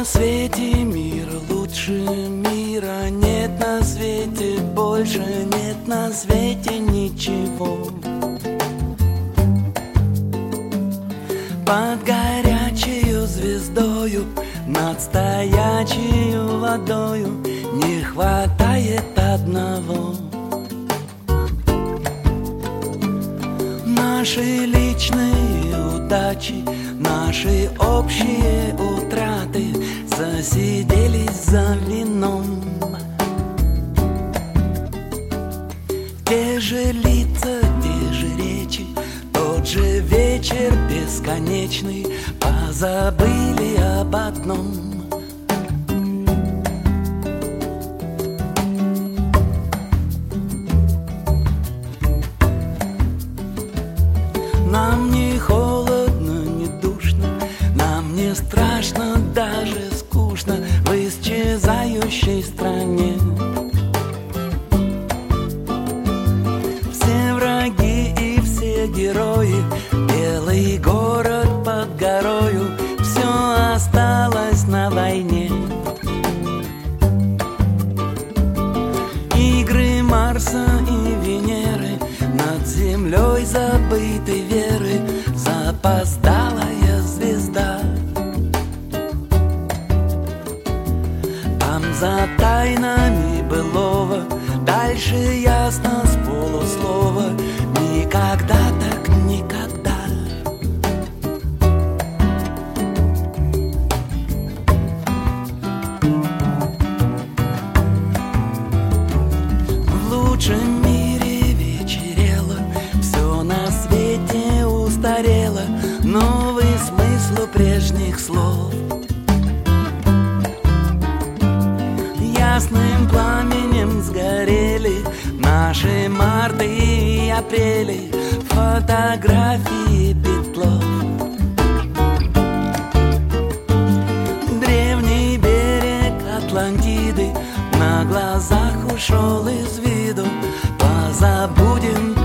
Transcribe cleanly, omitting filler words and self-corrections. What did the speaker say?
свете мир лучше мира, нет на свете больше, нет на свете ничего. Под горячею звездою, над стоячею водою не хватает одного. Наши личные удачи, наши общие утраты засиделись за вином. Те же лица, те же речи, тот же вечер бесконечный, позабыли об одном. Нам не холодно, не душно, нам не страшно, даже скучно в исчезающей стране. Все враги и все герои, белый город под горою, все осталось на войне. Игры Марса и Венеры, над землей забытой веры, запоздалая звезда. Там за тайнами былого, дальше ясно с полуслова, никогда так никогда. В лучшем мире вечерело, все на свете устарело, новый смысл у прежних слов. Ясным пламенем сгорели наши марты и апрели, фотографии Петлов. Древний берег Атлантиды на глазах ушел из виду, позабудем